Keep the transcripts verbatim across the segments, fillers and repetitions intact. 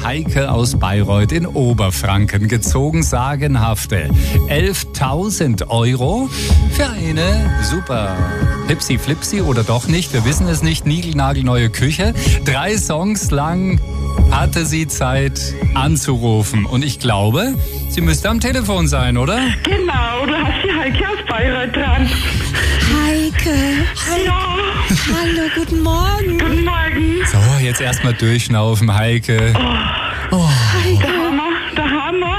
für Heike aus Bayreuth in Oberfranken gezogen. Sagenhafte elftausend Euro für eine super Hipsi-Flipsi oder doch nicht. Wir wissen es nicht. Niegelnagelneue Küche. Drei Songs lang hatte sie Zeit anzurufen. Und ich glaube, sie müsste am Telefon sein, oder? Genau, du hast die Heike aus Bayreuth dran. Heike. Hallo. Hallo, guten Morgen. Guten Morgen. So, jetzt erstmal durchschnaufen, Heike. Oh. Oh. Der Hammer, der Hammer.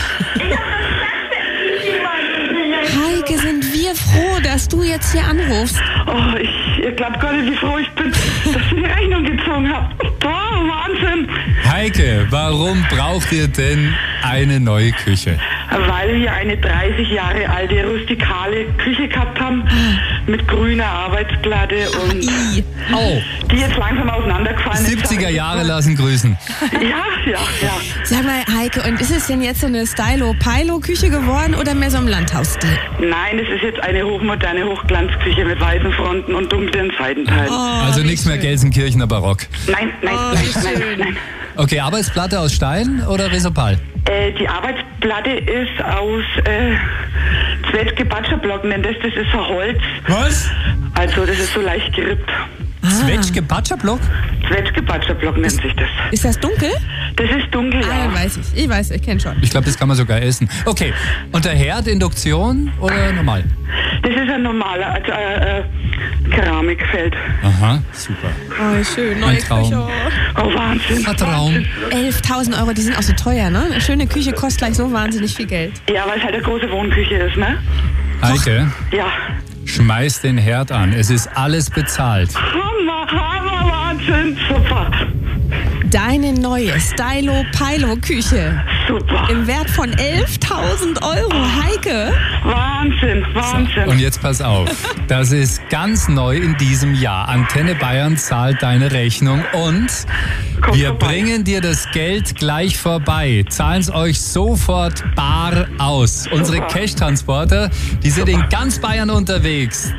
Heike, sind wir froh, dass du jetzt hier anrufst. Oh, ich, ich glaube gar nicht, wie froh ich bin, dass ich die Rechnung gezogen habe. Oh, Wahnsinn. Heike, warum braucht ihr denn eine neue Küche? Weil wir eine dreißig Jahre alte rustikale Küche gehabt haben mit grüner Arbeitsplatte und I. Oh, die jetzt langsam auseinandergefallen ist. siebziger Jahre lassen grüßen. Ja, ja, ja. Sag mal, Heike, und ist es denn jetzt so eine Stylo-Pilo-Küche geworden oder mehr so im Landhausstil? Nein, es ist jetzt eine hochmoderne Hochglanzküche mit weißen Fronten und dunklen Seitenteilen. Oh, Also wie nichts mehr schön. Gelsenkirchener Barock. Nein, nein, Oh, nein, wie nein, schön. nein. Okay, Arbeitsplatte aus Stein oder Resopal? Äh, die Arbeitsplatte ist aus äh, Zwetschge-Batscher-Block, nennt das, das ist so Holz. Was? Also das ist so leicht gerippt. Zwetschge Batscher-Block? Zwetschge-Batscher-Block nennt sich das. Ist das dunkel? Das ist dunkel, Ah, ja. dann weiß ich. Ich weiß, ich kenne schon. Ich glaube, das kann man sogar essen. Okay, und der Herd, Induktion oder normal? Das ist ein normaler, also äh, äh, Keramikfeld. Aha, super. Oh, schön. Neue Ein Traum. Küche. Oh, Wahnsinn. Vertrauen. elftausend Euro, die sind auch so teuer, ne? Eine schöne Küche kostet gleich so wahnsinnig viel Geld. Ja, weil es halt eine große Wohnküche ist, ne? Heike, Ja. schmeiß den Herd an. Es ist alles bezahlt. Hammer, Hammer, Wahnsinn. Super. Deine neue Stylo-Pilo-Küche Super. im Wert von elftausend Euro. Heike. Wahnsinn, Wahnsinn. Und jetzt pass auf, das ist ganz neu in diesem Jahr. Antenne Bayern zahlt deine Rechnung und Kommt wir vorbei. bringen dir das Geld gleich vorbei. Zahlen es euch sofort bar aus. Unsere Super. Cash-Transporter, die sind in ganz Bayern unterwegs.